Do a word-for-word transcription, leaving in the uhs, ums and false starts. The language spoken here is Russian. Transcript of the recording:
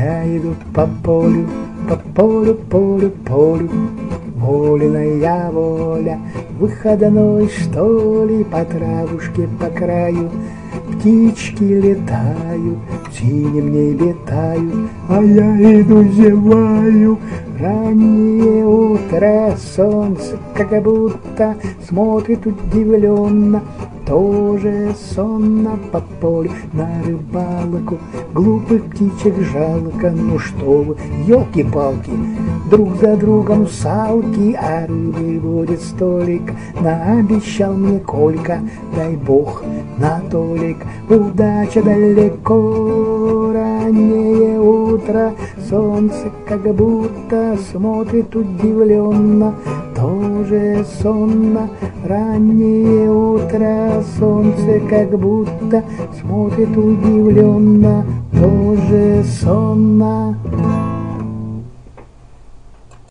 Я иду по полю, по полю, полю, полю. Воленая воля, выходной, что ли, по травушке, по краю. Птички летают, в синем небе тают, а я иду зеваю. Раннее утро, солнце как будто смотрит удивленно, тоже сонно по полю на рыбалку. Глупых птичек жалко, ну что вы, елки-палки, друг за другом салки, а рыбы будет столик, наобещал мне Колька, дай бог на толик. Удача далеко, раннее утро, солнце как будто смотрит удивленно, тоже сонно. Раннее утро, солнце как будто смотрит удивленно, тоже сонно.